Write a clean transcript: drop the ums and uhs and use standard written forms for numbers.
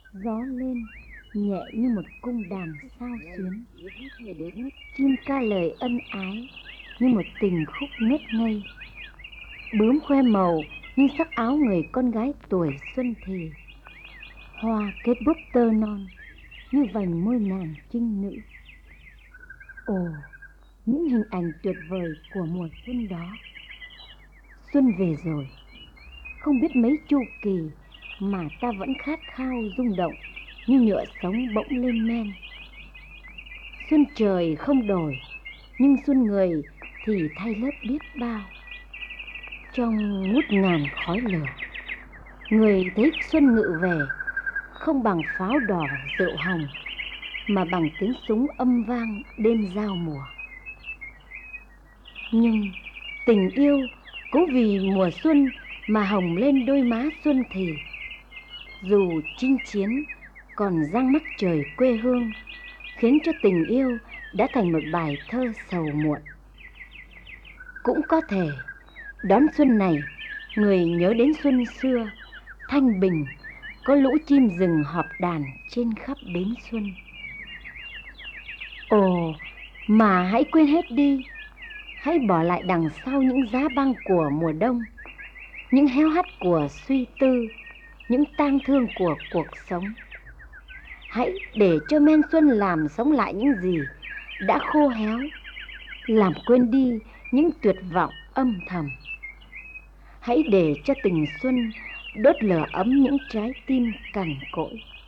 Gió lên nhẹ như một cung đàn sao xuyến, chim ca lời ân ái như một tình khúc ngất ngây. Bướm khoe màu như sắc áo người con gái tuổi xuân thì, hoa kết búp tơ non như vành môi nàng trinh nữ. Ồ, những hình ảnh tuyệt vời của mùa xuân đó. Xuân về rồi, không biết mấy chu kỳ mà ta vẫn khát khao rung động như nhựa sống bỗng lên men. Xuân trời không đổi, nhưng xuân người thì thay lớp biết bao. Trong ngút ngàn khói lửa, người thấy xuân ngự về, không bằng pháo đỏ rượu hồng, mà bằng tiếng súng âm vang đêm giao mùa. Nhưng tình yêu cũng vì mùa xuân mà hồng lên đôi má xuân thì. Dù chinh chiến còn giăng mắc trời quê hương, khiến cho tình yêu đã thành một bài thơ sầu muộn. Cũng có thể đón xuân này, người nhớ đến xuân xưa thanh bình, có lũ chim rừng họp đàn trên khắp bến xuân. Ồ, mà hãy quên hết đi, hãy bỏ lại đằng sau những giá băng của mùa đông, những héo hắt của suy tư, những tang thương của cuộc sống. Hãy để cho men xuân làm sống lại những gì đã khô héo, làm quên đi những tuyệt vọng âm thầm. Hãy để cho tình xuân đốt lửa ấm những trái tim cằn cỗi.